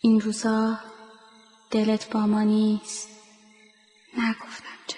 این روزا دلت با ما نیست. نگفتم چرا.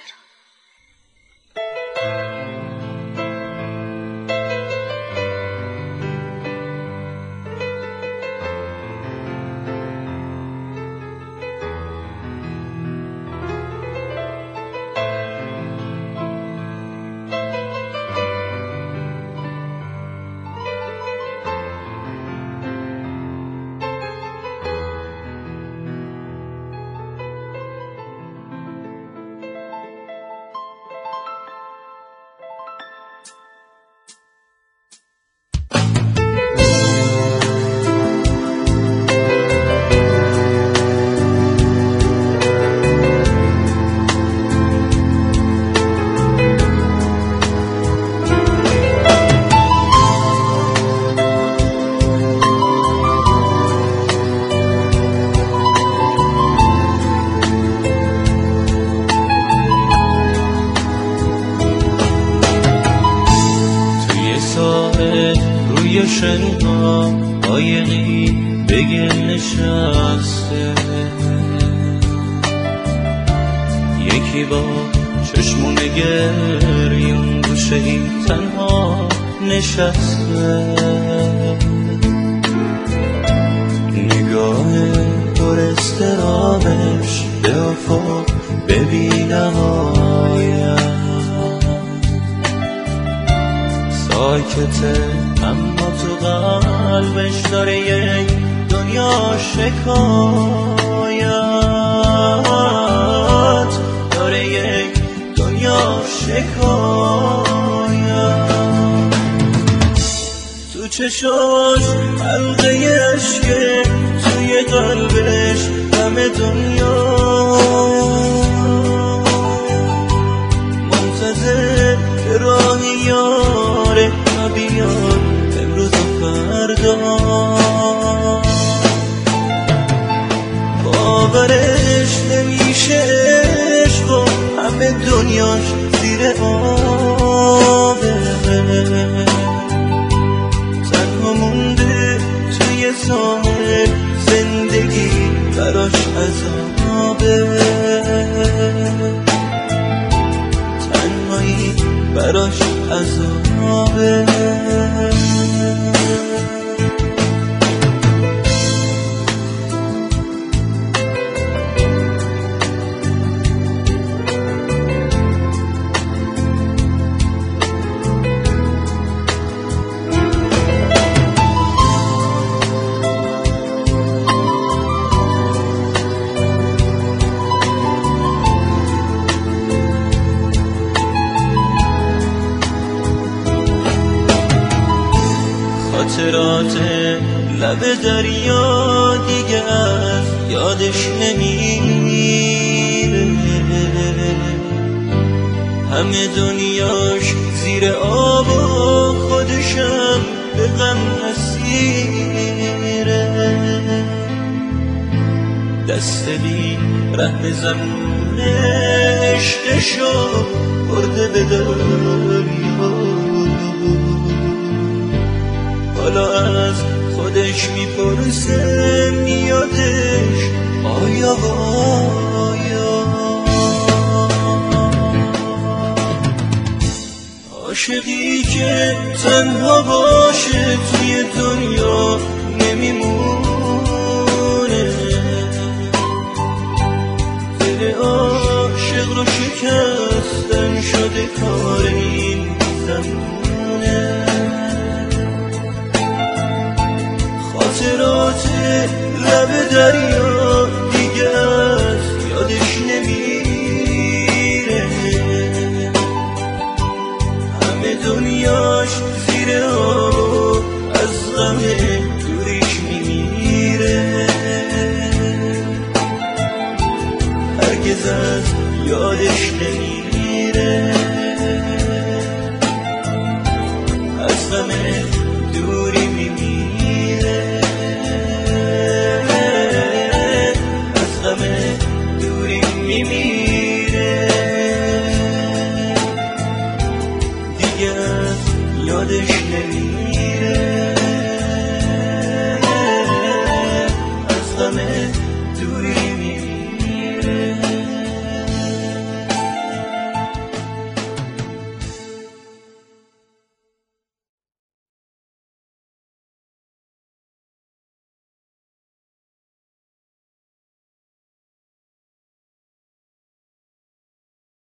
روی شنها قایقی به گل نشسته، یکی با چشمون گریون گوشه‌ای تنها نشسته، نگاه پر اضطرابش به افق ببینهایم ساکته، اما تو قلبش داره یک دنیا شکایت، داره یک دنیا شکایت. تو چشاش حلقه عشقه، توی قلبش همه دنیا، منتظر راهی یاره بیاد امروز و فردا. باورش نمیشه عشق و همه دنیاش زیر آبه، تنها مونده توی ساحل، زندگی براش عذابه، تنهایی براش عذابه. خاطرات لب دریا دیگه از یادش نمیره، همه دنیاش زیر آب و خودشم به غم اسیره، دست بی رحم زمون عشقشو برده به دریا، حالا از خودش میپرسه میادش آیا آیا. عاشقی که تنها باشه توی دنیا نمیمونه، دل عاشق رو شکستن شده کار این زمونه، خاطرات لب دریا دیگه از یادش نمیره، همه دنیاش زیر آب از غم دوریش میمیره، هرگز از یادش نمیره، از غم دوری میمیره، دوری میمیره، دیگه یادش نمیره.